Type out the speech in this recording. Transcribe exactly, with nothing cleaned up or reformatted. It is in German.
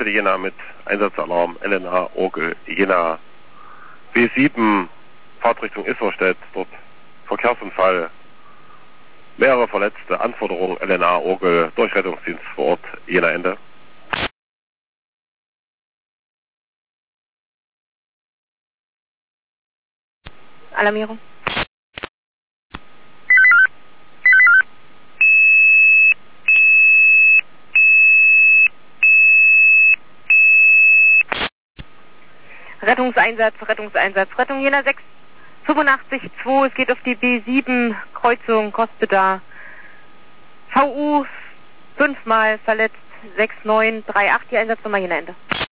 Tankstelle Jena mit Einsatzalarm L N A Orgel Jena. B sieben, Fahrtrichtung Isserstedt, dort Verkehrsunfall, mehrere Verletzte, Anforderung L N A Orgel, Durchrettungsdienst vor Ort, Jena Ende. Alarmierung. Rettungseinsatz, Rettungseinsatz, Rettung Jena sechs fünfundachtzig zwei, es geht auf die B sieben, Kreuzung, Cospeda, V U, fünfmal verletzt, sechs neun drei acht, die Einsatznummer Jena Ende.